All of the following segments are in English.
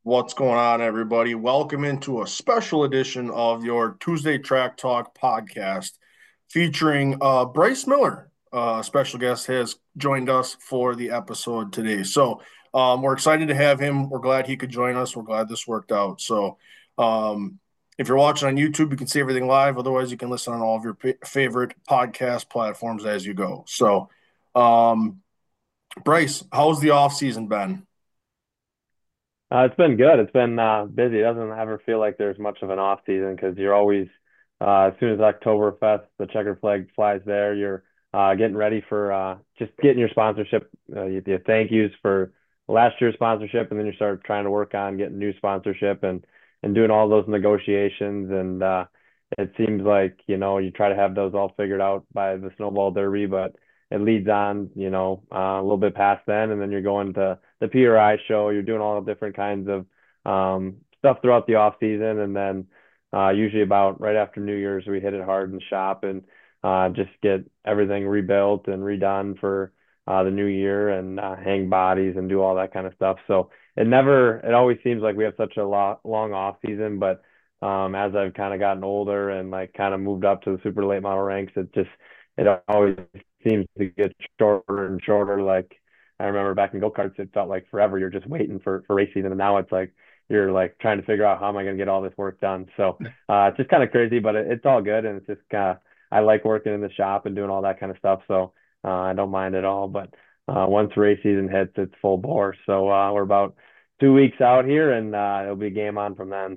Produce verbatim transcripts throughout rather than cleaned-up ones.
What's going on, everybody? Welcome into a special edition of your Tuesday Track Talk podcast featuring uh, Bryce Miller. Uh, a special guest has joined us for the episode today. So um, we're excited to have him. We're glad he could join us. We're glad this worked out. So um, if you're watching on YouTube, you can see everything live. Otherwise, you can listen on all of your p- favorite podcast platforms as you go. So, um, Bryce, how's the off season been? Uh, it's been good. It's been uh, busy. It doesn't ever feel like there's much of an off season because you're always, uh, as soon as Oktoberfest, the checkered flag flies there, you're uh, getting ready for uh, just getting your sponsorship, uh, your, your thank yous for last year's sponsorship, and then you start trying to work on getting new sponsorship and and doing all those negotiations. And uh, it seems like you know you try to have those all figured out by the Snowball Derby, but it leads on, you know, uh, a little bit past then, and then you're going to the P R I show. You're doing all the different kinds of um, stuff throughout the off season, and then uh, usually about right after New Year's, we hit it hard in the shop and uh, just get everything rebuilt and redone for uh, the new year and uh, hang bodies and do all that kind of stuff. So it never, it always seems like we have such a lo long off season, but um, as I've kind of gotten older and like kind of moved up to the super late model ranks, it just it always seems to get shorter and shorter. Like I remember back in go-karts, it felt like forever. You're just waiting for, for race season. And now it's like, you're like trying to figure out how am I going to get all this work done. So uh, it's just kind of crazy, but it, it's all good. And it's just kind of, I like working in the shop and doing all that kind of stuff. So uh, I don't mind at all. But uh, once race season hits, it's full bore. So uh, we're about two weeks out here and uh, it'll be game on from then.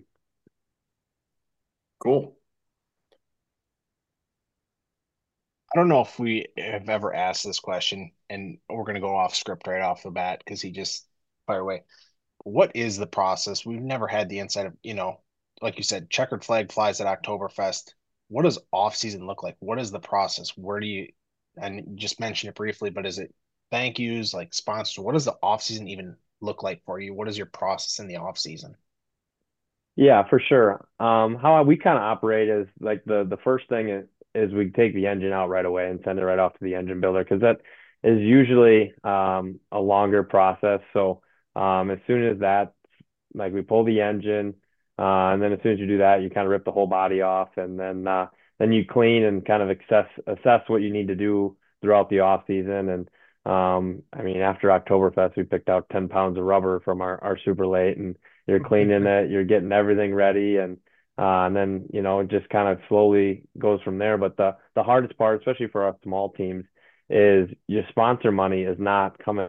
Cool. I don't know if we have ever asked this question, and we're going to go off script right off the bat because he just fired away. What is the process? We've never had the insight of, you know, like you said, checkered flag flies at Oktoberfest. What does off season look like? What is the process? Where do you, and you just mention it briefly, but is it thank yous, like sponsors? What does the off season even look like for you? What is your process in the off season? Yeah, for sure. Um, how we kind of operate is like the the first thing is, is we take the engine out right away and send it right off to the engine builder because that is usually um, a longer process. So um, as soon as that, like we pull the engine, uh, and then as soon as you do that, you kind of rip the whole body off, and then uh, then you clean and kind of assess assess what you need to do throughout the off season. And um, I mean, after Oktoberfest, we picked out ten pounds of rubber from our our super late and you're cleaning it, you're getting everything ready, and uh, and then you know it just kind of slowly goes from there. But the the hardest part, especially for us small teams, is your sponsor money is not coming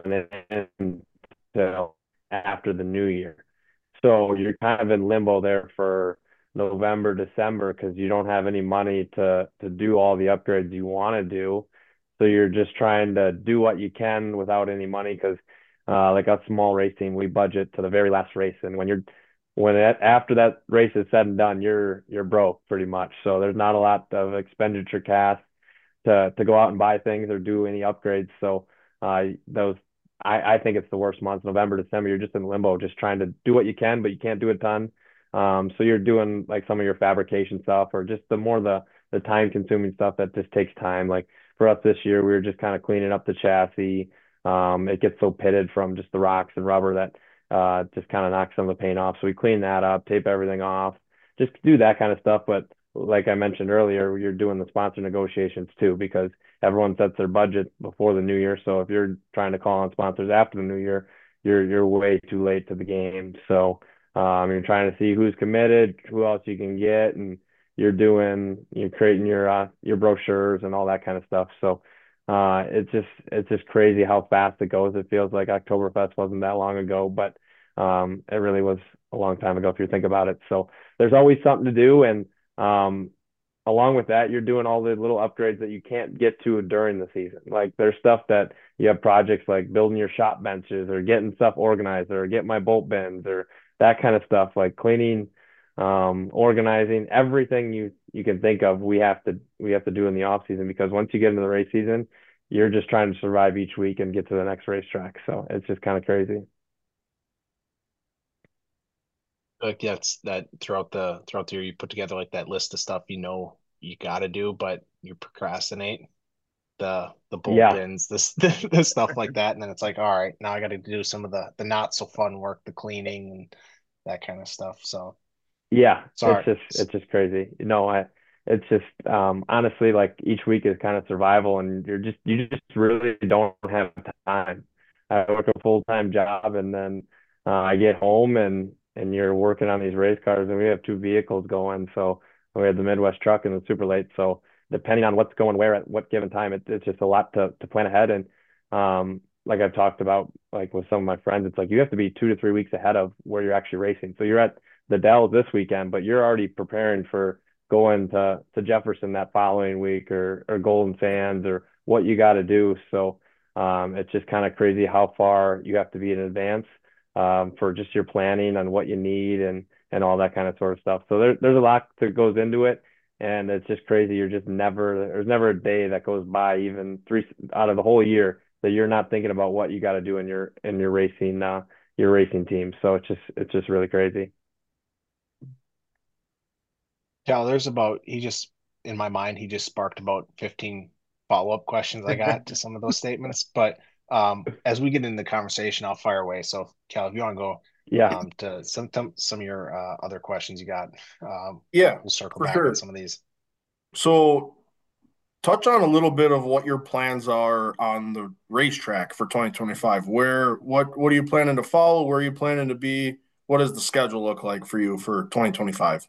in until after the new year. So you're kind of in limbo there for November, December because you don't have any money to to do all the upgrades you want to do. So you're just trying to do what you can without any money because uh, like a small race team, we budget to the very last race, and when you're when it, after that race is said and done, you're you're broke pretty much. So there's not a lot of expenditure cash to to go out and buy things or do any upgrades. So uh, those I, I think it's the worst months, November, December. You're just in limbo, just trying to do what you can, but you can't do a ton. Um, so you're doing like some of your fabrication stuff or just the more the the time consuming stuff that just takes time. Like for us this year, we were just kind of cleaning up the chassis. Um, it gets so pitted from just the rocks and rubber that uh, just kind of knocks some of the paint off. So we clean that up, tape everything off, just do that kind of stuff. But like I mentioned earlier, you're doing the sponsor negotiations too because everyone sets their budget before the new year. So if you're trying to call on sponsors after the new year, you're you're way too late to the game. So um, you're trying to see who's committed, who else you can get, and you're doing you're creating your uh, your brochures and all that kind of stuff. So uh, it's just it's just crazy how fast it goes. It feels like Oktoberfest wasn't that long ago, but um, it really was a long time ago if you think about it. So there's always something to do, and um, along with that, you're doing all the little upgrades that you can't get to during the season. Like there's stuff that you have projects like building your shop benches or getting stuff organized or get my bolt bins or that kind of stuff, like cleaning, um, organizing, everything you you can think of, we have to we have to do in the off season because once you get into the race season, you're just trying to survive each week and get to the next racetrack. So it's just kind of crazy. Like that's that throughout the throughout the year, you put together like that list of stuff you know you got to do, but you procrastinate. the the Yeah. bullpens, this the, the stuff like that, and then it's like, all right, now I got to do some of the the not so fun work, the cleaning that kind of stuff. So Yeah, it's sorry. just it's just crazy. You know, I it's just um honestly like each week is kind of survival and you're just you just really don't have time. I work a full-time job and then uh, I get home and and you're working on these race cars and we have two vehicles going. So we have the Midwest truck and the super late. So depending on what's going where at what given time, it, it's just a lot to to plan ahead and um like I've talked about like with some of my friends, it's like you have to be two to three weeks ahead of where you're actually racing. So you're at the Dells this weekend, but you're already preparing for going to to Jefferson that following week or or Golden Sands or what you got to do. So um, it's just kind of crazy how far you have to be in advance um, for just your planning on what you need and and all that kind of sort of stuff. So there, there's a lot that goes into it, and it's just crazy. You're just never there's never a day that goes by, even three out of the whole year, that you're not thinking about what you got to do in your in your racing uh, your racing team. So it's just it's just really crazy. Yeah, there's about he just in my mind he just sparked about fifteen follow-up questions I got to some of those statements. But um, as we get into the conversation, I'll fire away. So Cal, if you want to go Yeah. um, to some some of your uh, other questions you got, um, Yeah, we'll circle for back on sure. some of these. So touch on a little bit of what your plans are on the racetrack for twenty twenty-five. Where what what are you planning to follow? Where are you planning to be? What does the schedule look like for you for twenty twenty-five?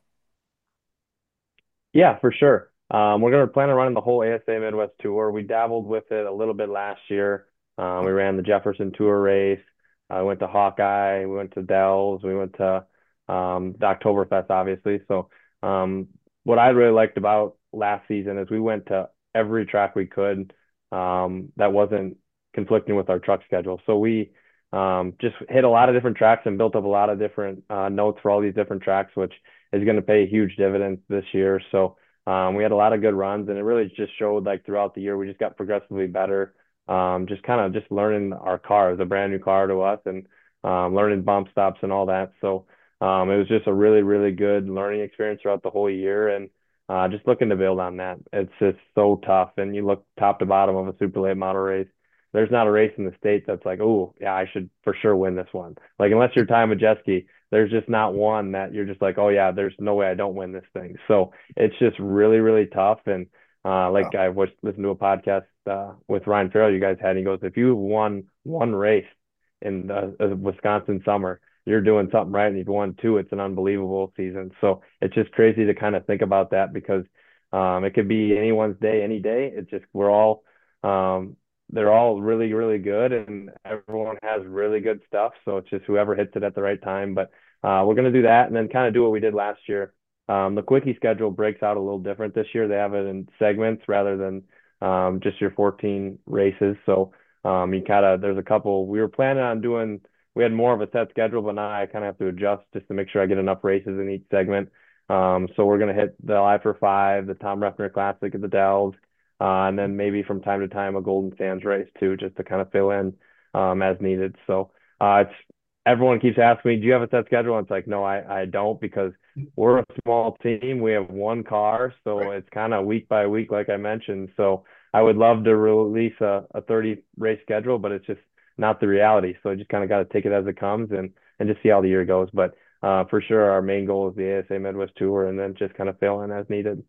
Yeah, for sure. Um, we're going to plan on running the whole A S A Midwest Tour. We dabbled with it a little bit last year. Um, we ran the Jefferson Tour race. I uh, went to Hawkeye. We went to Dells. We went to um, the Oktoberfest, obviously. So, um, what I really liked about last season is we went to every track we could um, that wasn't conflicting with our truck schedule. So we um, just hit a lot of different tracks and built up a lot of different uh, notes for all these different tracks, which is going to pay huge dividends this year. So um, we had a lot of good runs, and it really just showed like throughout the year we just got progressively better. Um, just kind of just learning our car. It was a brand new car to us, and um, learning bump stops and all that. So um, it was just a really really good learning experience throughout the whole year, and uh, just looking to build on that. It's just so tough, and you look top to bottom of a super late model race. There's not a race in the state that's like, oh yeah, I should for sure win this one. Like unless you're Ty Majeski, there's just not one that you're just like, oh yeah, there's no way I don't win this thing. So it's just really, really tough. And uh, Yeah. like I was listening to a podcast uh, with Ryan Farrell you guys had, and he goes, if you won one race in the uh, Wisconsin summer, you're doing something right, and you've won two. It's an unbelievable season. So it's just crazy to kind of think about that because um, it could be anyone's day, any day. It's just we're all um, they're all really, really good, and everyone has really good stuff. So it's just whoever hits it at the right time. But uh, we're going to do that and then kind of do what we did last year. Um, the quickie schedule breaks out a little different this year. They have it in segments rather than um, just your fourteen races. So um, you kind of, there's a couple, we were planning on doing, we had more of a set schedule, but now I kind of have to adjust just to make sure I get enough races in each segment. Um, so we're going to hit the Live for Five, the Tom Ruffner Classic at the Dells, uh, and then maybe from time to time a Golden Sands race too, just to kind of fill in um, as needed. So uh, it's everyone keeps asking me, "Do you have a set schedule?" And it's like, no, I I don't because we're a small team. We have one car, so Right. it's kind of week by week, like I mentioned. So I would love to release a, a thirty race schedule, but it's just not the reality. So I just kind of got to take it as it comes and and just see how the year goes. But uh, for sure, our main goal is the A S A Midwest Tour, and then just kind of fill in as needed.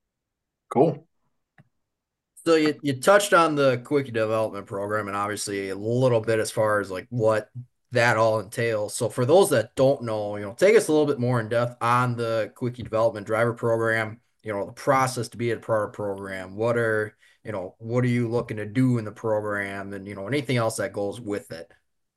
Cool. So you, you touched on the quickie development program and obviously a little bit as far as like what that all entails. So for those that don't know, you know, take us a little bit more in depth on the quickie development driver program, you know, the process to be a part of the program. What are, you know, what are you looking to do in the program and, you know, anything else that goes with it?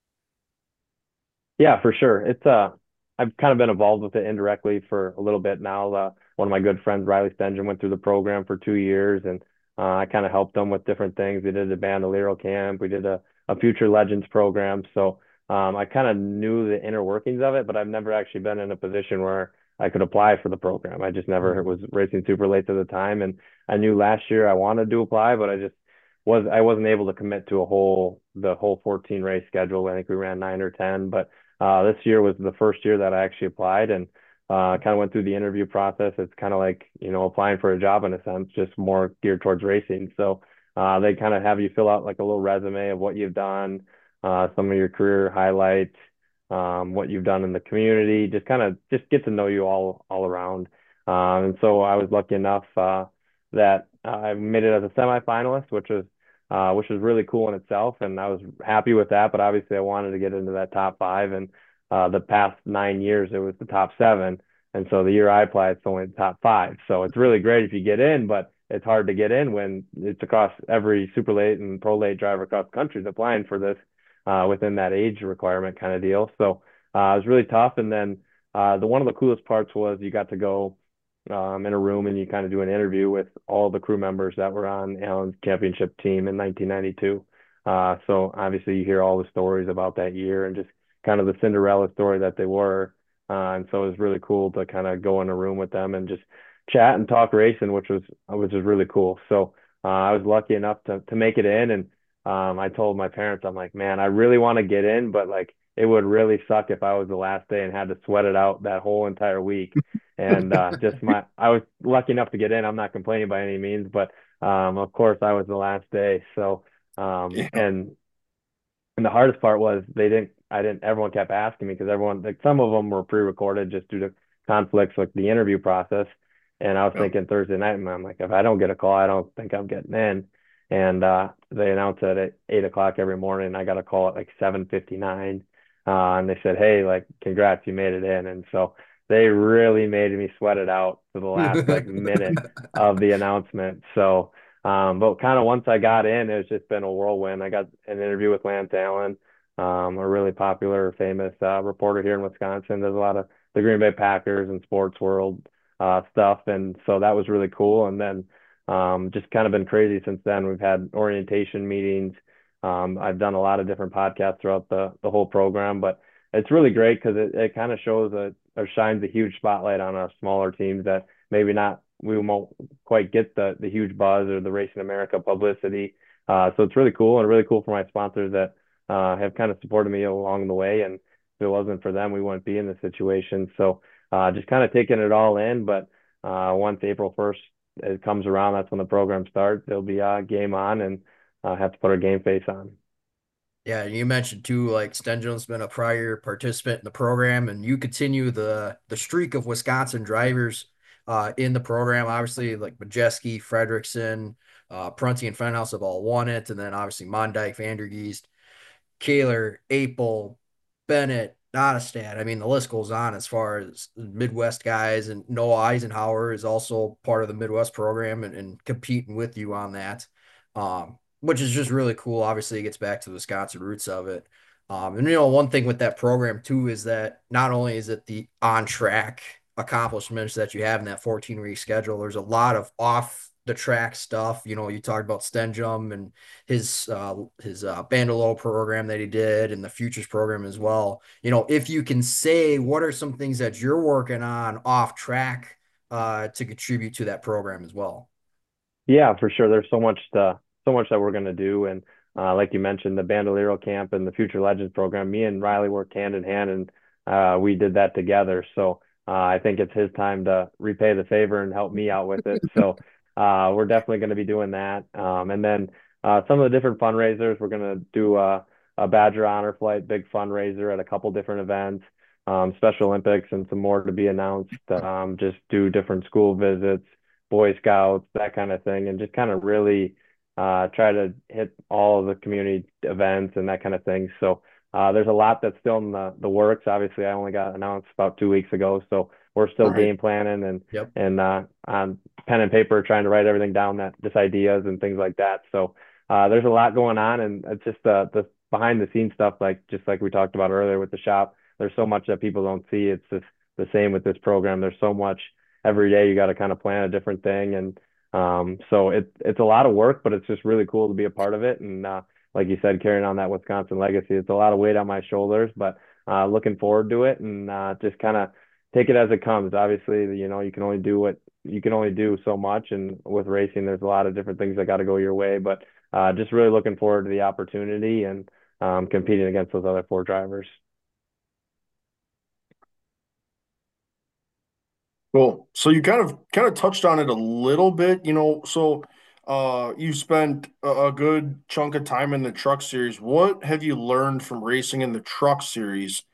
Yeah, for sure. It's uh I've kind of been involved with it indirectly for a little bit now. Uh, one of my good friends, Riley Stengen, went through the program for two years, and uh, I kind of helped them with different things. We did a Bandolero camp, we did a, a Future Legends program. So um, I kind of knew the inner workings of it, but I've never actually been in a position where I could apply for the program. I just never was racing super late at the time, and I knew last year I wanted to apply, but I just was I wasn't able to commit to a whole the whole fourteen race schedule. I think we ran nine or ten, but uh, this year was the first year that I actually applied and uh, kind of went through the interview process. It's kind of like, you know, applying for a job in a sense, just more geared towards racing. So uh, they kind of have you fill out like a little resume of what you've done, uh, some of your career highlights, um, what you've done in the community, just kind of just get to know you all all around. Um, and so I was lucky enough uh, that I made it as a semifinalist, which was uh, which was really cool in itself, and I was happy with that. But obviously, I wanted to get into that top five, and uh, the past nine years it was the top seven, and so the year I applied, it's only the top five. So it's really great if you get in, but it's hard to get in when it's across every super late and pro late driver across the country is applying for this uh, within that age requirement kind of deal. So uh, it was really tough. And then uh, the one of the coolest parts was you got to go um, in a room and you kind of do an interview with all the crew members that were on Allen's championship team in nineteen ninety-two. Uh, so obviously you hear all the stories about that year and just kind of the Cinderella story that they were. Uh, and so it was really cool to kind of go in a room with them and just chat and talk racing, which was which was really cool. So uh, I was lucky enough to to make it in, and um, I told my parents, I'm like, man, I really want to get in, but like it would really suck if I was the last day and had to sweat it out that whole entire week. And uh, just my, I was lucky enough to get in. I'm not complaining by any means, but um, of course I was the last day. So um, Yeah. and and the hardest part was they didn't, I didn't, everyone kept asking me because everyone, like some of them were pre-recorded just due to conflicts with the interview process. And I was Yeah. thinking Thursday night, and I'm like, if I don't get a call, I don't think I'm getting in. And uh, they announced it at eight o'clock every morning. I got a call at like seven fifty-nine. Uh, and they said, hey, like, congrats, you made it in. And so they really made me sweat it out to the last like minute of the announcement. So, um, but kind of once I got in, it's just been a whirlwind. I got an interview with Lance Allen, um, a really popular, famous uh, reporter here in Wisconsin. There's a lot of the Green Bay Packers and sports world uh, stuff, and so that was really cool. And then um, just kind of been crazy since then. We've had orientation meetings. Um, I've done a lot of different podcasts throughout the the whole program, but it's really great because it, it kind of shows a or shines a huge spotlight on us smaller teams that maybe not we won't quite get the the huge buzz or the Racing America publicity. Uh, so it's really cool and really cool for my sponsors that uh, have kind of supported me along the way. And if it wasn't for them, we wouldn't be in this situation. So uh, just kind of taking it all in. But uh, once April first it comes around, that's when the program starts. There'll be a game on, and uh, have to put our game face on. Yeah, you mentioned too, like Stenjo's been a prior participant in the program, and you continue the the streak of Wisconsin drivers uh, in the program. Obviously, like Majeski, Fredrickson, uh, Prunty, and Fenhouse have all won it, and then obviously Mondyke, Vandergeest, Kaler, Apel, Bennett, Nottestad. I mean, the list goes on as far as Midwest guys, and Noah Eisenhower is also part of the Midwest program and, and competing with you on that, um, which is just really cool. Obviously, it gets back to the Wisconsin roots of it. Um, and you know, one thing with that program too is that not only is it the on track accomplishments that you have in that fourteen week schedule, there's a lot of off the track stuff. You know, you talked about Stenjum and his uh his uh Bandolo program that he did and the Futures program as well. You know, if you can say what are some things that you're working on off track uh to contribute to that program as well. Yeah, for sure. There's so much to, so much that we're going to do. And uh, like you mentioned, the Bandolero camp and the Future Legends program, me and Riley worked hand in hand, and uh, we did that together. So uh, I think it's his time to repay the favor and help me out with it. So uh, we're definitely going to be doing that. Um, and then uh, some of the different fundraisers, we're going to do a, a Badger Honor Flight, big fundraiser at a couple different events, um, Special Olympics, and some more to be announced. Um, just do different school visits, Boy Scouts, that kind of thing, and just kind of really uh, try to hit all of the community events and that kind of thing. So uh, there's a lot that's still in the, the works. Obviously, I only got announced about two weeks ago, so we're still Right. game planning and Yep. and uh, on pen and paper trying to write everything down that just ideas and things like that. So uh, there's a lot going on, and it's just the the behind the scenes stuff, like just like we talked about earlier with the shop. There's so much that people don't see. It's just the same with this program. There's so much every day you got to kind of plan a different thing. And um, so it, it's a lot of work, but it's just really cool to be a part of it. And uh, like you said, carrying on that Wisconsin legacy, it's a lot of weight on my shoulders, but uh, looking forward to it and uh, just kind of take it as it comes. Obviously, you know, you can only do what you can only do so much. And with racing, there's a lot of different things that got to go your way, but uh, just really looking forward to the opportunity and um, competing against those other four drivers. Cool. So you kind of kind of touched on it a little bit, you know. So uh you spent a, a good chunk of time in the truck series. What have you learned from racing in the truck series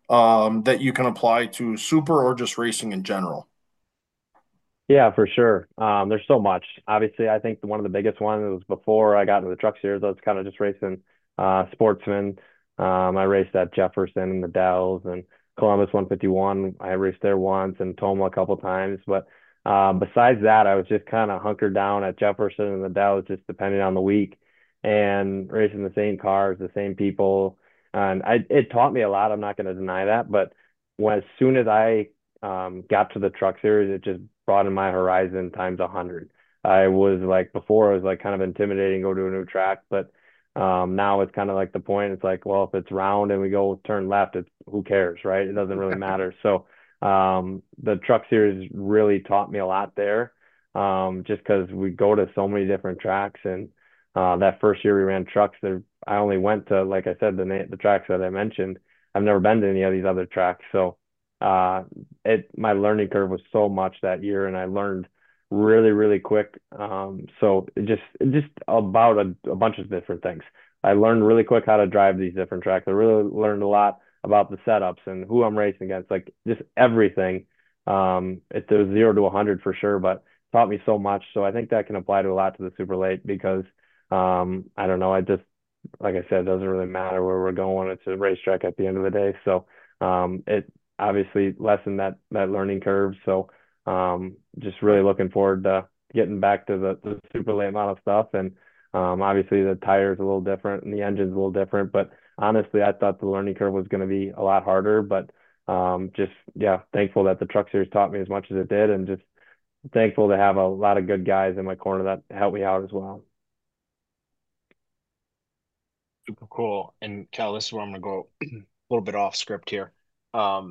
um, that you can apply to super or just racing in general? Yeah, for sure. Um, there's so much. Obviously, I think one of the biggest ones was before I got into the truck series. I was kind of just racing uh, sportsman. Um, I raced at Jefferson and the Dells and Columbus one fifty-one. I raced there once and Toma a couple times. But uh, besides that, I was just kind of hunkered down at Jefferson and the Dells, just depending on the week, and racing the same cars, the same people. And I, it taught me a lot. I'm not going to deny that. But when as soon as I um, got to the truck series, it just broadened my horizon times a hundred. I was like before, I was like kind of intimidating go to a new track, but um, now it's kind of like the point. It's like, well, if it's round and we go turn left, it's who cares, right? It doesn't really matter. So um, the truck series really taught me a lot there, um, just because we go to so many different tracks. And uh, that first year we ran trucks, there I only went to, like I said, the the tracks that I mentioned. I've never been to any of these other tracks, so uh, it my learning curve was so much that year, and I learned really, really quick. Um, so it just it just about a, a bunch of different things. I learned really quick how to drive these different tracks. I really learned a lot about the setups and who I'm racing against, like just everything. Um, it was zero to a hundred for sure, but taught me so much. So I think that can apply to a lot to the super late because um, I don't know. I just like I said, it doesn't really matter where we're going. It's a racetrack at the end of the day. So um, it obviously lessen that that learning curve. So um, just really looking forward to getting back to the, the super late model stuff. And um, obviously the tires a little different and the engine's a little different. But honestly, I thought the learning curve was going to be a lot harder. But um, just yeah, thankful that the truck series taught me as much as it did, and just thankful to have a lot of good guys in my corner that helped me out as well. Super cool. And Cal, this is where I'm gonna go a little bit off script here. Um,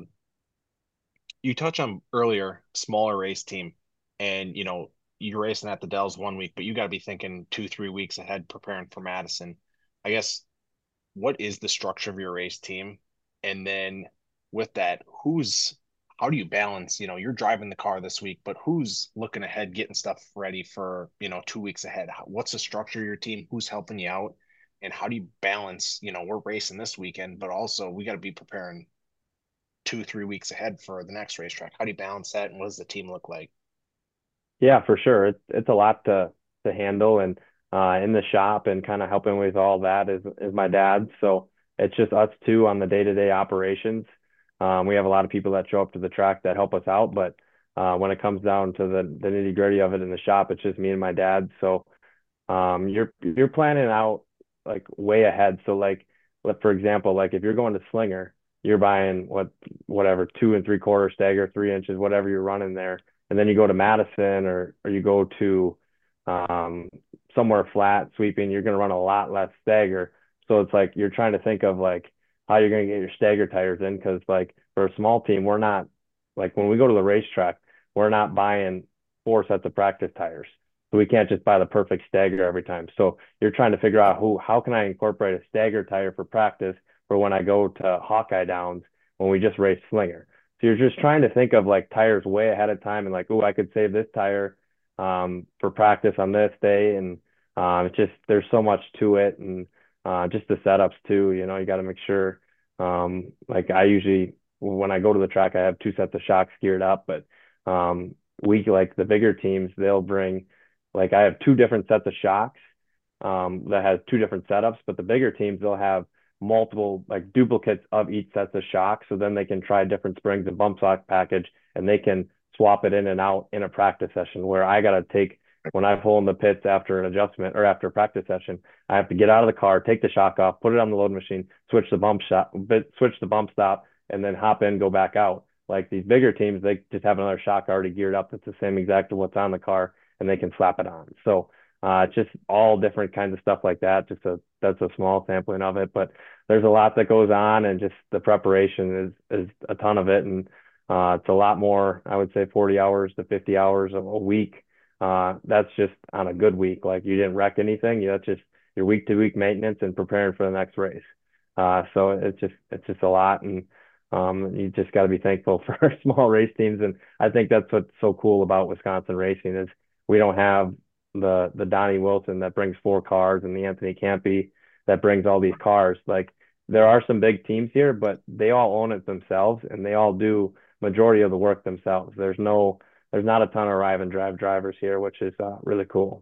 you touched on earlier smaller race team, and you know you're racing at the Dells one week, but you got to be thinking two, three weeks ahead preparing for Madison. I guess what is the structure of your race team? And then with that, who's how do you balance, you know, you're driving the car this week, but who's looking ahead, getting stuff ready for, you know, two weeks ahead? What's the structure of your team? Who's helping you out? And how do you balance, you know, we're racing this weekend, but also we got to be preparing two, three weeks ahead for the next racetrack. How do you balance that? And what does the team look like? Yeah, for sure. It's it's a lot to to handle, and uh, in the shop and kind of helping with all that is is my dad. So it's just us two on the day-to-day operations. Um, we have a lot of people that show up to the track that help us out, but uh, when it comes down to the the nitty-gritty of it in the shop, it's just me and my dad. So um, you're you're planning out like way ahead. So like, like for example, like if you're going to Slinger, you're buying what whatever two and three quarter stagger, three inches, whatever you're running there, and then you go to Madison or or you go to um, somewhere flat sweeping, you're going to run a lot less stagger. So it's like you're trying to think of like how you're going to get your stagger tires in because like for a small team, we're not like when we go to the racetrack, we're not buying four sets of practice tires. So we can't just buy the perfect stagger every time. So you're trying to figure out who how can I incorporate a stagger tire for practice for when I go to Hawkeye Downs when we just race Slinger. So you're just trying to think of like tires way ahead of time and like, oh, I could save this tire um, for practice on this day. And um, it's just there's so much to it, and uh, just the setups too. You know, you got to make sure. Um, like I usually when I go to the track, I have two sets of shocks geared up, but um, we like the bigger teams, they'll bring like I have two different sets of shocks um, that has two different setups, but the bigger teams they'll have multiple like duplicates of each set of shocks, so then they can try different springs and bump stock package, and they can swap it in and out in a practice session. Where I got to take when I pull in the pits after an adjustment or after a practice session, I have to get out of the car, take the shock off, put it on the load machine, switch the bump shot, switch the bump stop, and then hop in, go back out. Like these bigger teams, they just have another shock already geared up that's the same exact to what's on the car, and they can slap it on. So uh, it's just all different kinds of stuff like that. Just a that's a small sampling of it, but there's a lot that goes on, and just the preparation is is a ton of it, and uh, it's a lot more. I would say forty hours to fifty hours a, a week. Uh, that's just on a good week. Like you didn't wreck anything. You, that's just your week to week maintenance and preparing for the next race. Uh, so it's just it's just a lot, and um, you just got to be thankful for small race teams. And I think that's what's so cool about Wisconsin racing is we don't have the the Donnie Wilson that brings four cars and the Anthony Campy that brings all these cars. Like there are some big teams here, but they all own it themselves and they all do majority of the work themselves. There's no, there's not a ton of arrive and drive drivers here, which is uh, really cool.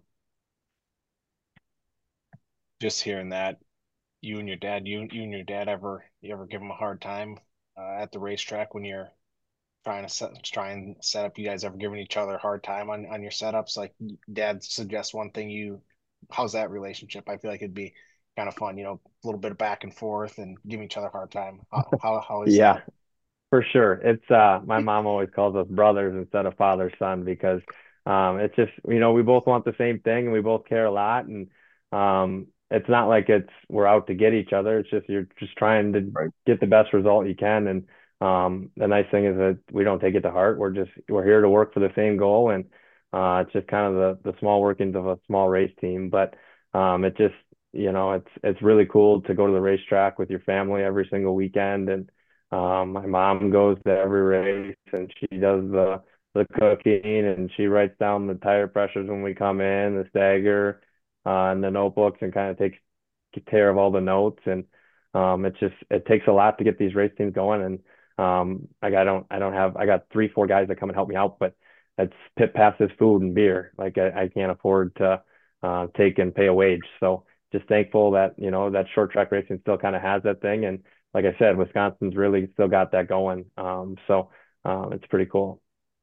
Just hearing that, you and your dad, you you and your dad ever you ever give him a hard time uh, at the racetrack when you're trying to set try and set up? You guys ever giving each other a hard time on on your setups? Like dad suggests one thing, you how's that relationship? I feel like it'd be kind of fun, you know, a little bit of back and forth and giving each other a hard time. How how, how is Yeah, that? for sure. It's uh my mom always calls us brothers instead of father son because um it's just you know we both want the same thing and we both care a lot and um it's not like it's we're out to get each other. It's just you're just trying to Right. get the best result you can and um the nice thing is that we don't take it to heart. We're just we're here to work for the same goal and uh it's just kind of the the small workings of a small race team. But um it just you know it's it's really cool to go to the racetrack with your family every single weekend and um, my mom goes to every race and she does the the cooking and she writes down the tire pressures when we come in, the stagger, uh, and the notebooks and kind of takes care of all the notes. And um, it's just it takes a lot to get these race teams going. And um, like I don't I don't have I got three four guys that come and help me out, but it's pit passes food and beer. Like I, I can't afford to uh, take and pay a wage. So just thankful that you know that short track racing still kind of has that thing and like I said, Wisconsin's really still got that going. Um, so um, it's pretty cool.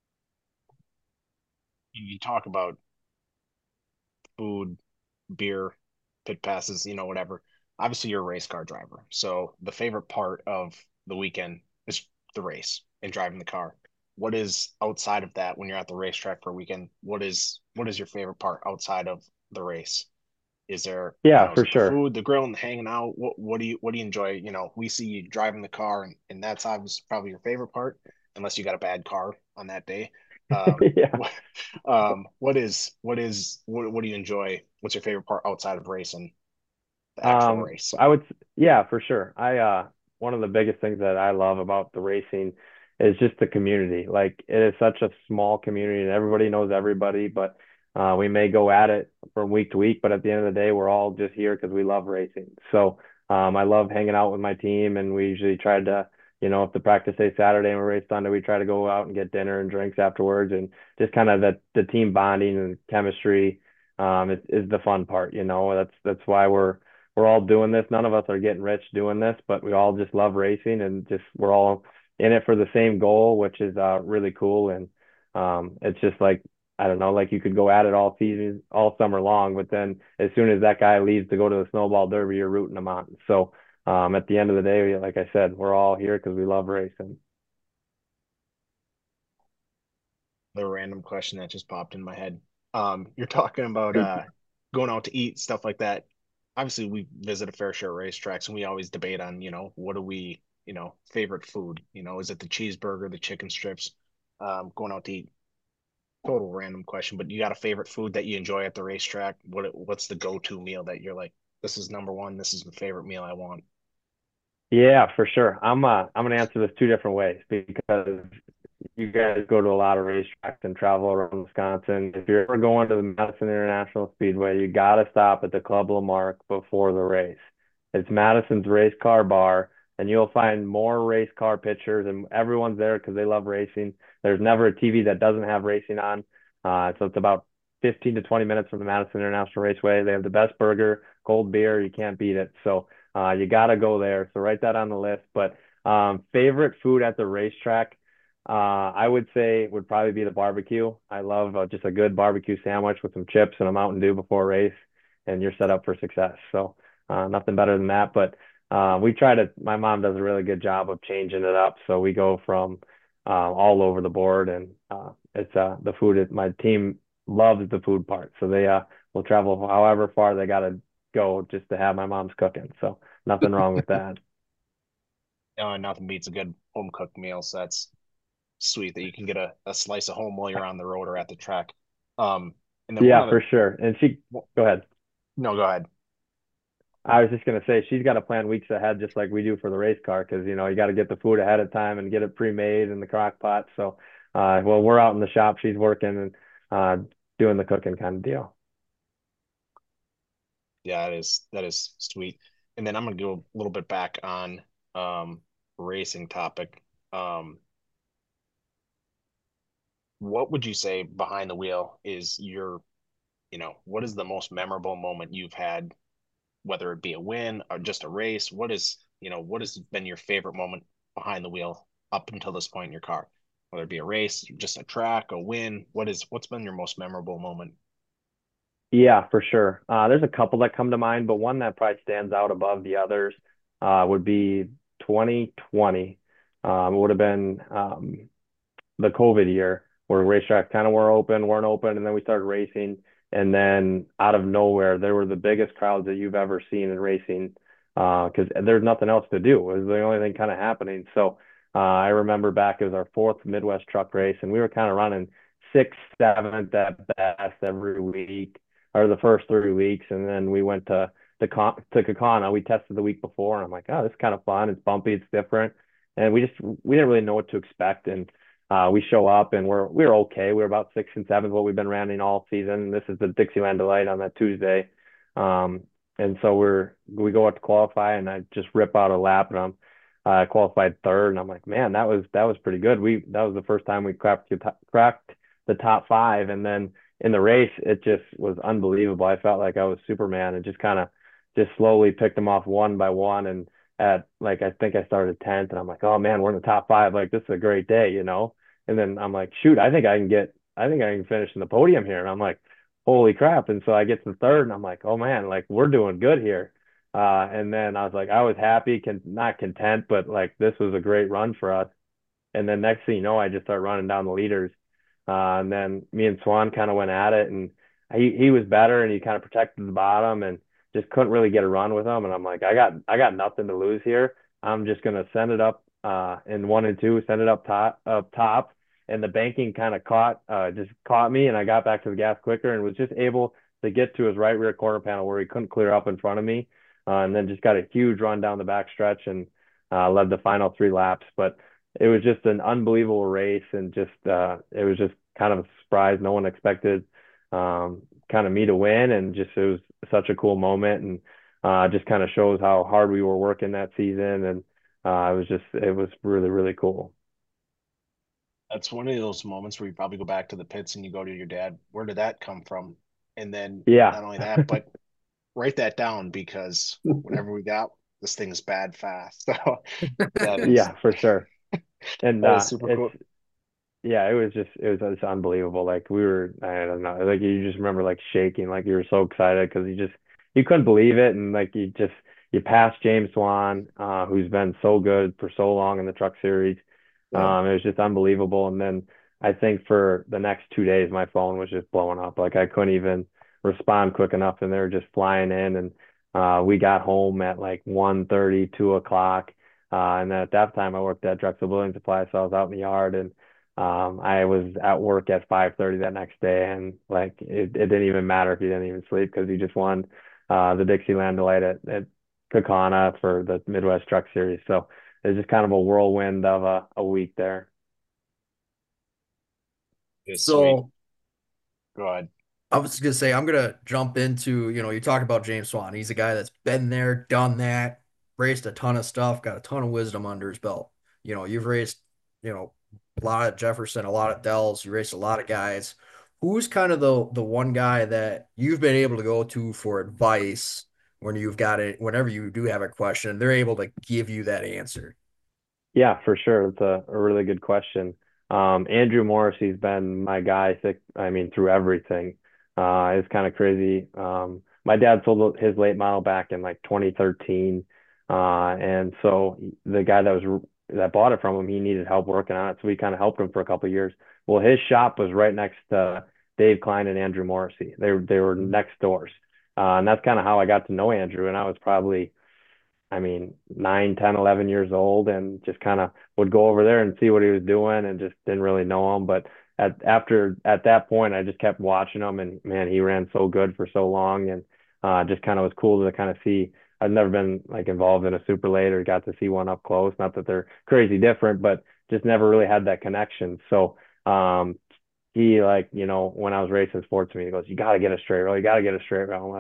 You talk about food, beer, pit passes, you know, whatever. Obviously, you're a race car driver. So the favorite part of the weekend is the race and driving the car. What is outside of that when you're at the racetrack for a weekend? What is what is your favorite part outside of the race? Is there, you Yeah, know, is for it the sure. food, the grill, and the hanging out? What what do you what do you enjoy? You know, we see you driving the car, and, and that's obviously probably your favorite part, unless you got a bad car on that day. Um, Yeah. what um what is what is what what do you enjoy? What's your favorite part outside of racing, the actual Um, race? I would, yeah, for sure. I, uh, one of the biggest things that I love about the racing is just the community. Like it is such a small community and everybody knows everybody, but uh, we may go at it from week to week, but at the end of the day, we're all just here because we love racing. So um, I love hanging out with my team, and we usually try to, you know, if the practice day Saturday and we race Sunday, we try to go out and get dinner and drinks afterwards, and just kind of the the team bonding and chemistry um, is, is the fun part. You know, that's that's why we're we're all doing this. None of us are getting rich doing this, but we all just love racing and just we're all in it for the same goal, which is uh, really cool. And um, it's just like I don't know, like you could go at it all season, all summer long, but then as soon as that guy leaves to go to the snowball derby, you're rooting him on. So um, at the end of the day, like I said, we're all here because we love racing. The random question that just popped in my head. Um, you're talking about Good. uh going out to eat, stuff like that. Obviously, we visit a fair share of racetracks, and we always debate on, you know, what do we, you know, favorite food? You know, is it the cheeseburger, the chicken strips? Um, going out to eat. Total random question, but you got a favorite food that you enjoy at the racetrack? What what's the go-to meal that you're like, this is number one, this is the favorite meal I want? Yeah, for sure. I'm uh, I'm gonna answer this two different ways because you guys go to a lot of racetracks and travel around Wisconsin. If you're ever going to the Madison International Speedway, you gotta stop at the Club Lamarck before the race. It's Madison's race car bar, and you'll find more race car pictures, and everyone's there because they love racing. There's never a T V that doesn't have racing on. Uh, so it's about fifteen to twenty minutes from the Madison International Raceway. They have the best burger, cold beer. You can't beat it. So uh, you gotta go there. So write that on the list. But um, favorite food at the racetrack. Uh, I would say would probably be the barbecue. I love uh, just a good barbecue sandwich with some chips and a Mountain Dew before a race, and you're set up for success. So uh, nothing better than that. But uh, we try to. My mom does a really good job of changing it up. So we go from uh, all over the board, and uh, it's uh, the food. Is, my team loves the food part, so they uh, will travel however far they got to go just to have my mom's cooking. So nothing wrong with that. Uh, nothing beats a good home cooked meal, so that's sweet that you can get a, a slice of home while you're on the road or at the track. Um, and then one Yeah, other, for sure. And she, go ahead. no, go ahead. I was just gonna say she's got to plan weeks ahead, just like we do for the race car, because you know you got to get the food ahead of time and get it pre-made in the crock pot. So, uh, well, we're out in the shop, she's working and uh, doing the cooking kind of deal. Yeah, that is that is sweet. and then I'm gonna go a little bit back on um racing topic. Um, what would you say behind the wheel is your, you know, what is the most memorable moment you've had, whether it be a win or just a race? What is, you know, what has been your favorite moment behind the wheel up until this point in your car? Whether it be a race, just a track, a win, what is what's been your most memorable moment? Yeah, for sure. Uh, there's a couple that come to mind, but one that probably stands out above the others uh, would be twenty twenty. Um, it would have been um, the COVID year where racetracks kind of were open, weren't open, and then we started racing. And then out of nowhere, there were the biggest crowds that you've ever seen in racing because uh, there's nothing else to do. It was the only thing kind of happening. So uh, I remember back, it was our fourth Midwest truck race, and we were kind of running sixth, seventh at best every week, or the first three weeks. And then we went to to, Con- to Kakana. We tested the week before, and I'm like, oh, this is kind of fun. It's bumpy, it's different. And we just we didn't really know what to expect. And uh, we show up and we're we're okay. We're about six and seven, what we've been running all season. This is the Dixieland Delight on that Tuesday, um, and so we're we go out to qualify, and I just rip out a lap, and I'm uh, qualified third, and I'm like, man, that was that was pretty good. We that was the first time we cracked cracked the top five, and then in the race, it just was unbelievable. I felt like I was Superman, and just kind of just slowly picked them off one by one, and at like I think I started tenth, and I'm like, oh man, we're in the top five. Like this is a great day, you know. And then I'm like, shoot, I think I can get, I think I can finish in the podium here. And I'm like, holy crap. And so I get to third, and I'm like, oh man, like we're doing good here. Uh, and then I was like, I was happy, can not content, but like this was a great run for us. And then next thing you know, I just start running down the leaders. Uh, and then me and Swan kind of went at it, and he he was better, and he kind of protected the bottom, and just couldn't really get a run with him. And I'm like, I got I got nothing to lose here. I'm just gonna send it up uh in one and two, send it up top up top. And the banking kind of caught uh just caught me, and I got back to the gas quicker and was just able to get to his right rear quarter panel where he couldn't clear up in front of me. Uh, and then just got a huge run down the back stretch and uh, led the final three laps. But it was just an unbelievable race, and just uh, it was just kind of a surprise. No one expected um, kind of me to win, and just it was such a cool moment, and uh, just kind of shows how hard we were working that season, and uh, it was just it was really really cool. That's one of those moments where you probably go back to the pits and you go to your dad, where did that come from? And then Yeah, not only that, but write that down because whatever we got, this thing is bad fast. So that is yeah, for sure. And that uh, is super it's cool. yeah, it was just it was just unbelievable. Like we were, I don't know, like you just remember like shaking, like you were so excited because you just you couldn't believe it, and like you just you passed James Swan, uh, who's been so good for so long in the Truck Series. Yeah. Um, it was just unbelievable. And then I think for the next two days, my phone was just blowing up. Like I couldn't even respond quick enough, and they were just flying in. And uh, we got home at like one thirty, two o'clock. Uh, and then at that time, I worked at Drexel Building Supply, so I was out in the yard, and um, I was at work at five thirty that next day, and like it, it didn't even matter if you didn't even sleep because you just won uh, the Dixieland Delight at, at Kakana for the Midwest Truck Series. So it was just kind of a whirlwind of a, a week there. It's sweet. So Go ahead. I was gonna say I'm gonna jump into, you know, you talk about James Swan. He's a guy that's been there, done that, raced a ton of stuff, got a ton of wisdom under his belt. You know, you've raced, you know, a lot of Jefferson, a lot of Dells, you raced a lot of guys. Who's kind of the the one guy that you've been able to go to for advice when you've got it, whenever you do have a question, they're able to give you that answer? Yeah, for sure. It's a, a really good question. Um, Andrew Morrissey's been my guy, thick, I mean, through everything. Uh, it's kind of crazy. Um, my dad sold his late model back in like twenty thirteen. Uh, and so the guy that was that bought it from him, he needed help working on it. So we kind of helped him for a couple of years. Well, his shop was right next to Dave Klein and Andrew Morrissey. They they were next doors. Uh, and that's kind of how I got to know Andrew. And I was probably I mean, nine, ten, eleven years old, and just kind of would go over there and see what he was doing, and just didn't really know him. But at after at that point, I just kept watching him, and man, he ran so good for so long, and uh, just kind of was cool to kind of see. I've never been like involved in a super late or got to see one up close. Not that they're crazy different, but just never really had that connection. So um, he like, you know, when I was racing sports, me, he goes, "You got to get a straight rail. You got to get a straight rail." I'm like,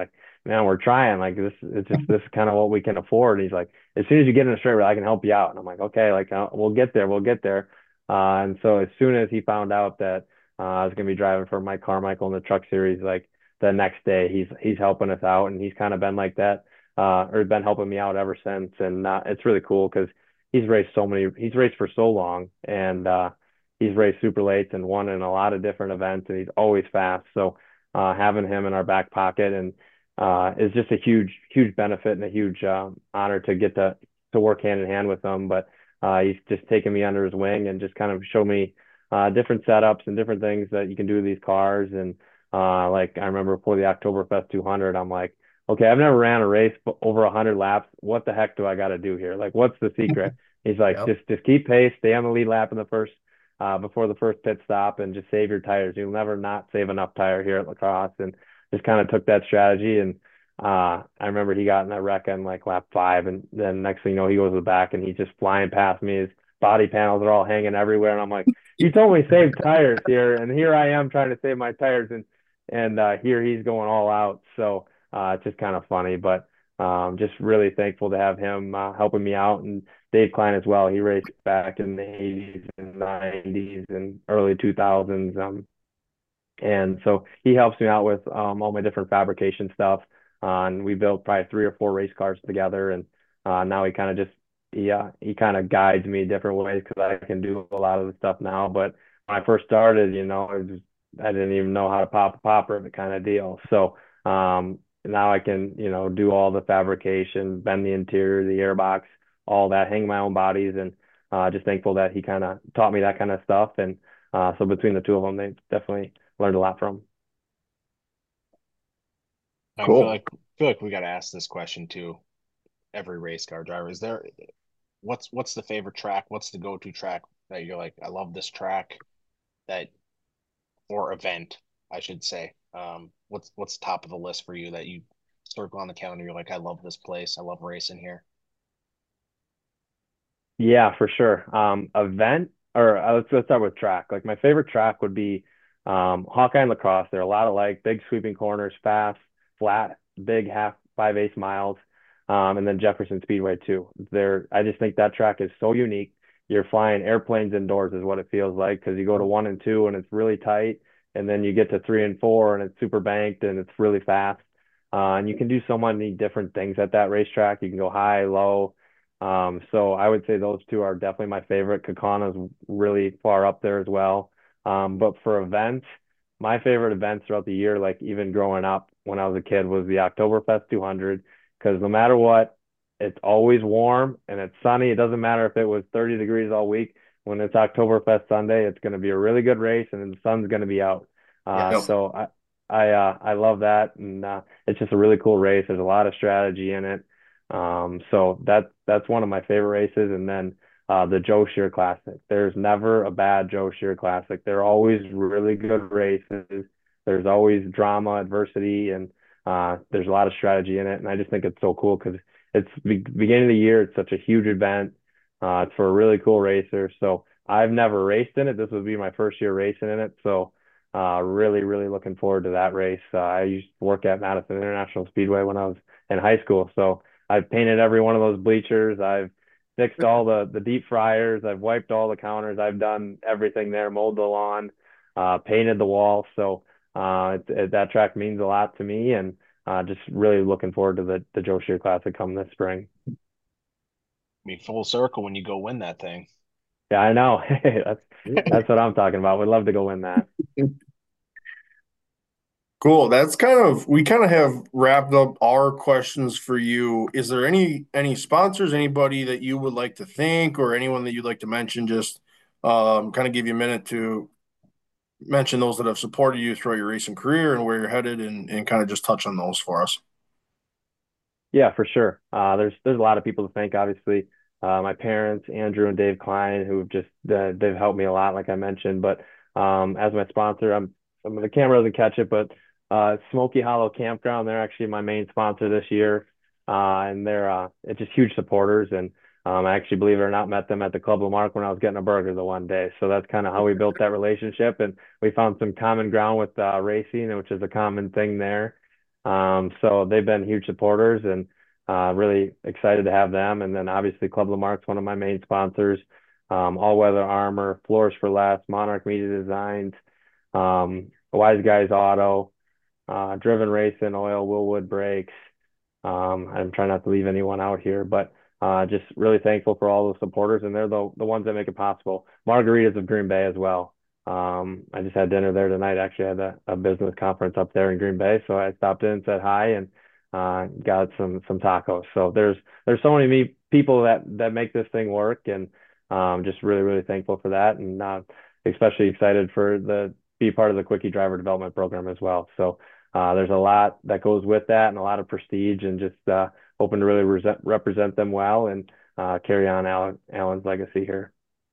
man, we're trying. Like this, it's just this is kind of what we can afford. And he's like, as soon as you get in a straight, I can help you out. And I'm like, okay, like uh, we'll get there, we'll get there. Uh, and so as soon as he found out that uh, I was gonna be driving for Mike Carmichael in the Truck Series, like the next day, he's he's helping us out, and he's kind of been like that, uh, or been helping me out ever since. And uh, it's really cool because he's raced so many, he's raced for so long, and uh, he's raced super late and won in a lot of different events, and he's always fast. So uh, having him in our back pocket and uh, is just a huge, huge benefit and a huge uh, honor to get to to work hand in hand with him. But uh, he's just taken me under his wing and just kind of showed me uh, different setups and different things that you can do with these cars. And uh, like I remember before the Oktoberfest two hundred, I'm like, okay, I've never ran a race over one hundred laps. What the heck do I got to do here? Like, what's the secret? He's like, Yep. just just keep pace, stay on the lead lap in the first uh, before the first pit stop, and just save your tires. You'll never not save enough tire here at La Crosse. And just kind of took that strategy. And uh, I remember he got in that wreck on like lap five, and then next thing you know, he goes to the back and he's just flying past me. His body panels are all hanging everywhere, and I'm like, you told me save tires here, and here I am trying to save my tires, and and uh, here he's going all out. So uh, it's just kind of funny, but um, just really thankful to have him uh, helping me out, and Dave Klein as well. He raced back in the eighties and nineties and early two thousands. Um, and so he helps me out with um, all my different fabrication stuff. Uh, and we built probably three or four race cars together. And uh, now he kind of just he uh, he kind of guides me different ways because I can do a lot of the stuff now. But when I first started, you know, it was, I didn't even know how to pop a popper, the kind of deal. So um, now I can, you know, do all the fabrication, bend the interior, the airbox, all that, hang my own bodies, and uh, just thankful that he kind of taught me that kind of stuff. And uh, so between the two of them, they definitely learned a lot from. I feel Cool. like feel like we got to ask this question to every race car driver. Is there what's what's the favorite track? What's the go-to track that you're like, I love this track that or event, I should say. Um, what's what's top of the list for you that you circle on the calendar? You're like, I love this place. I love racing here. Yeah, for sure. Um, event or uh, let's let's start with track. Like my favorite track would be um, Hawkeye and La Crosse. They're a lot of like big sweeping corners, fast, flat, big half five eighths miles, um, and then Jefferson Speedway too. They're I just think that track is so unique. You're flying airplanes indoors is what it feels like because you go to one and two and it's really tight, and then you get to three and four and it's super banked and it's really fast. Uh, and you can do so many different things at that racetrack. You can go high, low, um, so I would say those two are definitely my favorite. Kakana's really far up there as well. Um, but for events, my favorite events throughout the year, like even growing up when I was a kid, was the Oktoberfest two hundred. Because no matter what, it's always warm and it's sunny. It doesn't matter if it was thirty degrees all week. When it's Oktoberfest Sunday, it's going to be a really good race and the sun's going to be out. Uh, Yes. Yep. so I, I, uh, I love that. And uh, it's just a really cool race. There's a lot of strategy in it. Um, so that that's one of my favorite races. And then uh, the Joe Shear Classic. There's never a bad Joe Shear Classic. They're always really good races. There's always drama, adversity, and uh, there's a lot of strategy in it. And I just think it's so cool because it's be beginning of the year. It's such a huge event. Uh, it's for a really cool racer. So I've never raced in it. This would be my first year racing in it. So uh, really, really looking forward to that race. Uh, I used to work at Madison International Speedway when I was in high school. So I've painted every one of those bleachers. I've fixed all the the deep fryers. I've wiped all the counters. I've done everything there, mowed the lawn, uh, painted the wall. So uh, it, it, that track means a lot to me, and uh, just really looking forward to the the Joe Shear Classic come this spring. I mean, full circle when you go win that thing. Yeah, I know. That's that's what I'm talking about. We'd love to go win that. Cool. That's kind of we kind of have wrapped up our questions for you. Is there any any sponsors, anybody that you would like to thank, or anyone that you'd like to mention? Just um, kind of give you a minute to mention those that have supported you throughout your racing career and where you're headed, and and kind of just touch on those for us. Yeah, for sure. Uh, there's there's a lot of people to thank, obviously. Uh, my parents, Andrew and Dave Klein, who've just uh, they've helped me a lot, like I mentioned. But um, as my sponsor, I'm, I'm the camera doesn't catch it, but uh, Smoky Hollow Campground, they're actually my main sponsor this year, uh, and they're uh, it's just huge supporters. And um, I actually, believe it or not, met them at the Club Lamarck when I was getting a burger the one day. So that's kind of how we built that relationship, and we found some common ground with uh, racing, which is a common thing there. Um, so they've been huge supporters and uh, really excited to have them. And then obviously Club Lamarck's one of my main sponsors. Um, All Weather Armor, Floors for Less, Monarch Media Designs, um, Wise Guys Auto, uh, Driven Racing, Oil, Willwood Brakes. Um, I'm trying not to leave anyone out here, but uh, just really thankful for all the supporters, and they're the the ones that make it possible. Margaritas of Green Bay as well. Um, I just had dinner there tonight. Actually, I had a, a business conference up there in Green Bay, so I stopped in, said hi, and uh, got some some tacos. So there's there's so many me people that that make this thing work, and um, just really really thankful for that, and uh, especially excited for the be part of the Quickie Driver Development Program as well. So uh, there's a lot that goes with that and a lot of prestige and just uh, hoping to really re- represent them well and uh, carry on Alan, Alan's legacy here.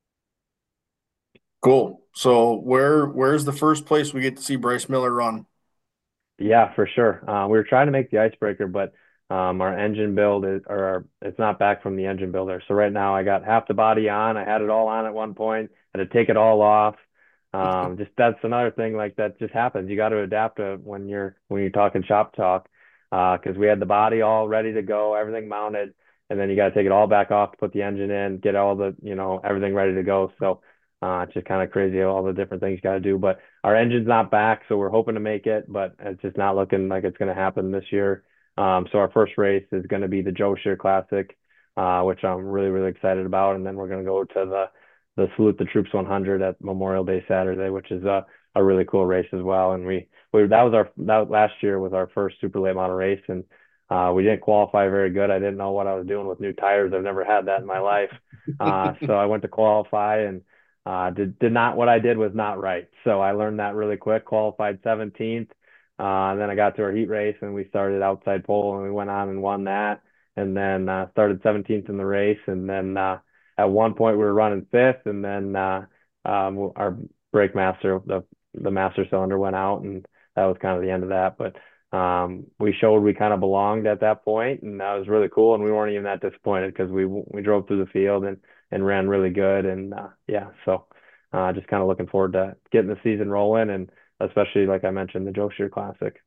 Cool. So where where's the first place we get to see Bryce Miller run? Yeah, for sure. Uh, we were trying to make the icebreaker, but um, our engine build is, or our, it's not back from the engine builder. So right now I got half the body on. I had it all on at one point, had to take it all off. Um, just that's another thing like that just happens. You got to adapt to when you're when you're talking shop talk, uh, because we had the body all ready to go, everything mounted, and then you got to take it all back off to put the engine in, get all the you know everything ready to go. So uh, it's just kind of crazy all the different things you got to do, but our engine's not back, so we're hoping to make it, but it's just not looking like it's going to happen this year. Um, so our first race is going to be the Joe Shear Classic, uh, which I'm really, really excited about. And then we're going to go to the the Salute the Troops one hundred at Memorial Day Saturday, which is a, a really cool race as well. And we, we that was our that last year was our first super late model race, and uh, we didn't qualify very good. I didn't know what I was doing with new tires. I've never had that in my life. Uh, so I went to qualify and uh, did did not what I did was not right. So I learned that really quick. Qualified seventeenth, uh, and then I got to our heat race and we started outside pole and we went on and won that. And then uh, started seventeenth in the race. And then uh, at one point we were running fifth, and then uh, um, our brake master, the the master cylinder went out, and that was kind of the end of that. But um, we showed we kind of belonged at that point, and that was really cool. And we weren't even that disappointed because we we drove through the field and and ran really good. And uh, yeah, so uh, just kind of looking forward to getting the season rolling, and especially like I mentioned, the Joe Shear Classic.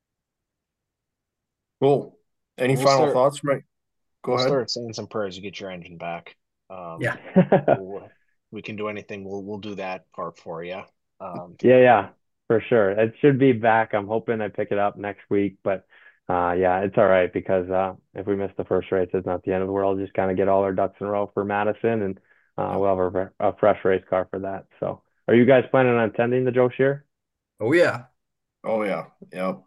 Cool. Any We'll final start. thoughts, Mike? Go We'll ahead. start saying some prayers to get your engine back. Um, Yeah. we'll, we can do anything. We'll we'll do that part for you. Um, Yeah, yeah, for sure. It should be back. I'm hoping I pick it up next week, but uh yeah, it's all right because uh if we miss the first race, it's not the end of the world. Just kind of get all our ducks in a row for Madison, and uh Yeah. we'll have a, a fresh race car for that. So, are you guys planning on attending the Joe Shear? Oh yeah. Oh yeah. Yep.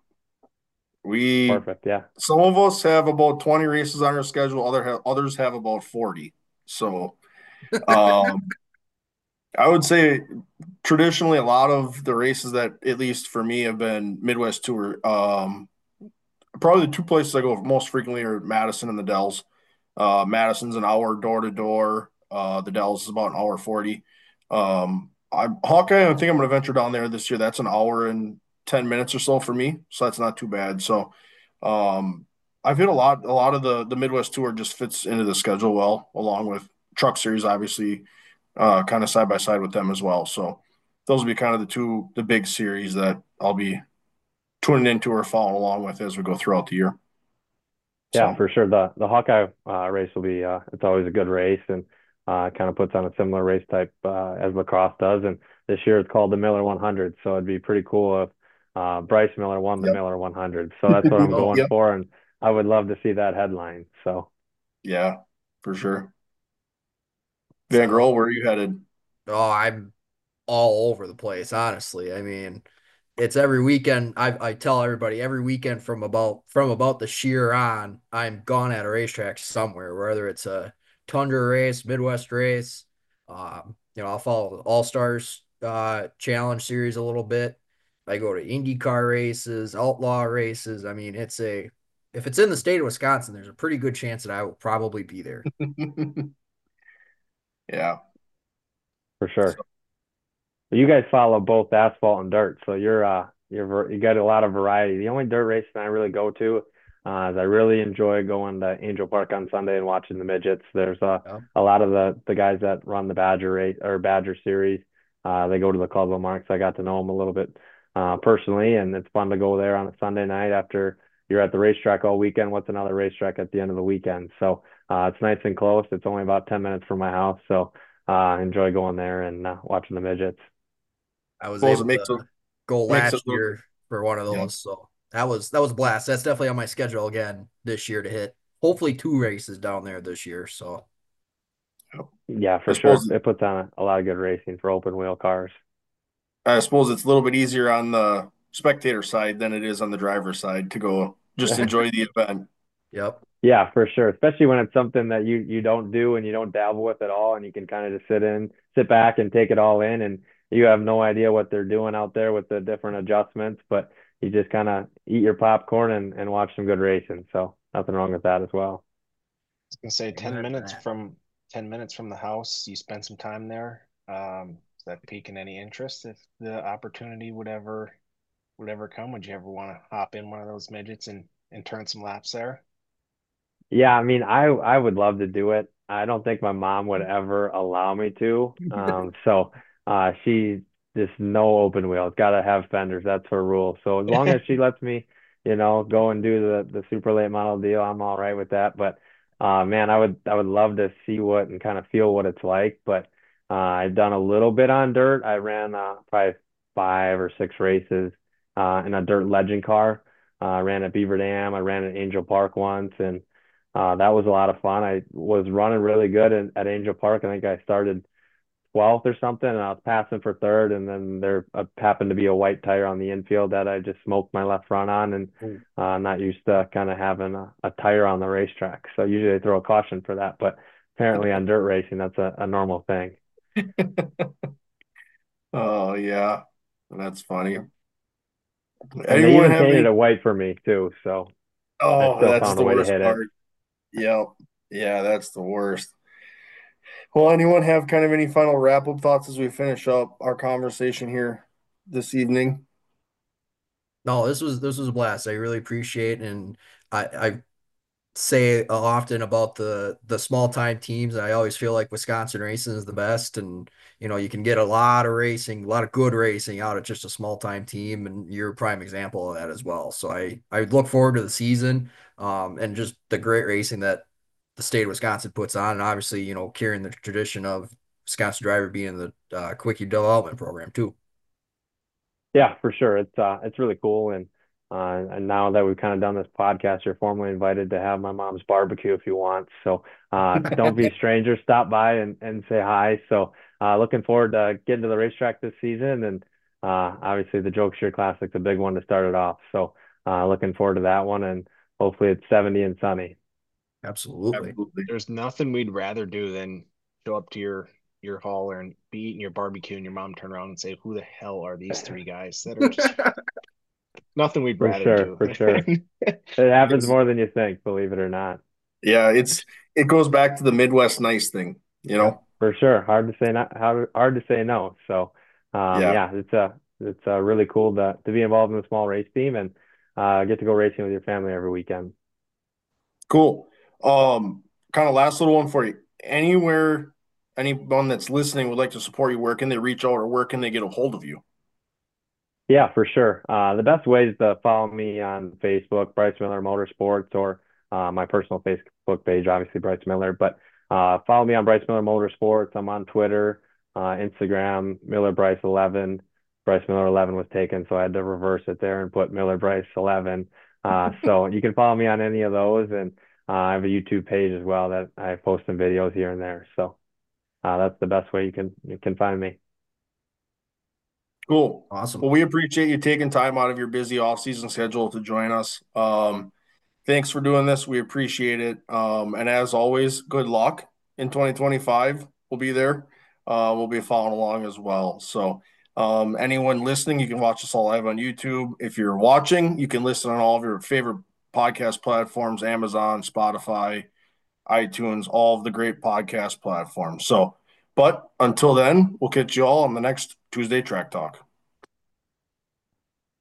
We Perfect. Yeah. some of us have about twenty races on our schedule, other ha others have about forty. So um I would say traditionally a lot of the races that at least for me have been Midwest Tour. Um probably the two places I go most frequently are Madison and the Dells. Uh, Madison's an hour door to door. Uh, the Dells is about an hour forty. Um, I Hawkeye, I think I'm going to venture down there this year. That's an hour and ten minutes or so for me, so that's not too bad. So, um, I've hit a lot. A lot of the the Midwest tour just fits into the schedule well, along with Truck Series, obviously, uh, kind of side by side with them as well. So, those will be kind of the two the big series that I'll be tuning into or following along with as we go throughout the year. Yeah, So, for sure. The the Hawkeye uh, race will be uh, it's always a good race, and uh, kind of puts on a similar race type uh, as lacrosse does. And this year it's called the Miller one hundred, so it'd be pretty cool if uh, Bryce Miller won the yep. Miller one hundred. So that's what I'm Oh, going Yep. for, and I would love to see that headline. So Yeah, for sure. Van so Grohl, where are you headed? oh, I'm all over the place, honestly. I mean, it's every weekend. I I tell everybody every weekend from about from about the sheer on, I'm gone at a racetrack somewhere, whether it's a Tundra race, Midwest race. Um, you know, I'll follow the All Stars uh challenge series a little bit. I go to IndyCar races, outlaw races. I mean, it's a if it's in the state of Wisconsin, there's a pretty good chance that I will probably be there. Yeah. for sure. So, You guys follow both asphalt and dirt, so you're uh you're you got a lot of variety. The only dirt racing I really go to uh, is I really enjoy going to Angel Park on Sunday and watching the midgets. There's uh, Yeah. a lot of the the guys that run the Badger race or Badger series. Uh, they go to the Club of Marks. I got to know them a little bit uh, personally, and it's fun to go there on a Sunday night after you're at the racetrack all weekend. What's another racetrack at the end of the weekend? So uh, it's nice and close. It's only about ten minutes from my house, so uh, enjoy going there and uh, watching the midgets. I was Suppose it able makes to it go makes it last a little, year for one of yeah. those, so that was that was a blast. That's definitely on my schedule again this year to hit. Hopefully, two races down there this year. So Yeah, I for sure. suppose It puts on a, a lot of good racing for open wheel cars. I suppose it's a little bit easier on the spectator side than it is on the driver's side to go just enjoy the event. yep. Yeah, for sure. Especially when it's something that you you don't do and you don't dabble with at all, and you can kind of just sit in, sit back, and take it all in, and you have no idea what they're doing out there with the different adjustments, but you just kind of eat your popcorn and and watch some good racing. So nothing wrong with that as well. was gonna say ten Amen to minutes that. from ten minutes from the house. You spend some time there. Um, is that piquing any interest if the opportunity would ever would ever come? Would you ever want to hop in one of those midgets and and turn some laps there? Yeah, I mean, I I would love to do it. I don't think my mom would ever allow me to. Um, so uh, she just no open wheel. It's got to have fenders. That's her rule. So as long as she lets me, you know, go and do the the super late model deal, I'm all right with that. But uh, man, I would I would love to see what and kind of feel what it's like. But uh, I've done a little bit on dirt. I ran uh, probably five or six races uh, in a dirt legend car. Uh, I ran at Beaver Dam. I ran at Angel Park once, and uh, that was a lot of fun. I was running really good in, at Angel Park. I think I started twelfth or something, and I was passing for third. And then there uh, happened to be a white tire on the infield that I just smoked my left front on, and Ooh. uh, I'm not used to kind of having a, a tire on the racetrack. So usually they throw a caution for that, but apparently on dirt racing, that's a, a normal thing. Oh yeah, that's funny. And they Anyone even have painted any? it white for me too, so I Oh, still that's found a the way to worst hit it. part. Yep. Yeah, that's the worst. Well, anyone have kind of any final wrap up thoughts as we finish up our conversation here this evening? No, this was this was a blast. I really appreciate, and I I say often about the the small time teams. I always feel like Wisconsin racing is the best, and you know you can get a lot of racing, a lot of good racing out of just a small time team, and you're a prime example of that as well. So I I look forward to the season, um, and just the great racing that the state of Wisconsin puts on, and obviously you know carrying the tradition of Wisconsin driver being in the uh, quickie development program too. Yeah, for sure. It's uh it's really cool, and uh and now that we've kind of done this podcast, you're formally invited to have my mom's barbecue if you want. So uh don't be strangers, stop by and and say hi. So uh looking forward to getting to the racetrack this season, and uh obviously the Jokeshire Classic's a big one to start it off. So uh looking forward to that one, and hopefully it's seventy and sunny. Absolutely. Absolutely. There's nothing we'd rather do than show up to your your hauler and be eating your barbecue and your mom turn around and say, "Who the hell are these three guys that are just nothing we'd For rather sure, do." for sure. It happens It's more than you think, believe it or not. yeah, it's it goes back to the Midwest nice thing, you Yep. know? For sure. Hard to say not hard, hard to say no. So um Yeah, yeah, it's a it's uh really cool to to be involved in a small race team and uh get to go racing with your family every weekend. cool. Um, kind of last little one for you. Anywhere anyone that's listening would like to support you, where can they reach out or where can they get a hold of you? Yeah, for sure. Uh the best way is to follow me on Facebook, Bryce Miller Motorsports, or uh my personal Facebook page, obviously Bryce Miller. But uh follow me on Bryce Miller Motorsports. I'm on Twitter, uh Instagram, Miller Bryce eleven. Bryce Miller eleven was taken, so I had to reverse it there and put Miller Bryce eleven. Uh so you can follow me on any of those, and uh, I have a YouTube page as well that I post some videos here and there. So uh that's the best way you can you can find me. Cool. Awesome. Well, we appreciate you taking time out of your busy off-season schedule to join us. Um, thanks for doing this. We appreciate it. Um, and as always, good luck in twenty twenty-five. We'll be there. Uh, we'll be following along as well. So, um, anyone listening, you can watch us all live on YouTube. If you're watching, you can listen on all of your favorite podcast platforms: Amazon, Spotify, iTunes, all of the great podcast platforms. So, but until then, we'll catch you all on the next Tuesday Track Talk.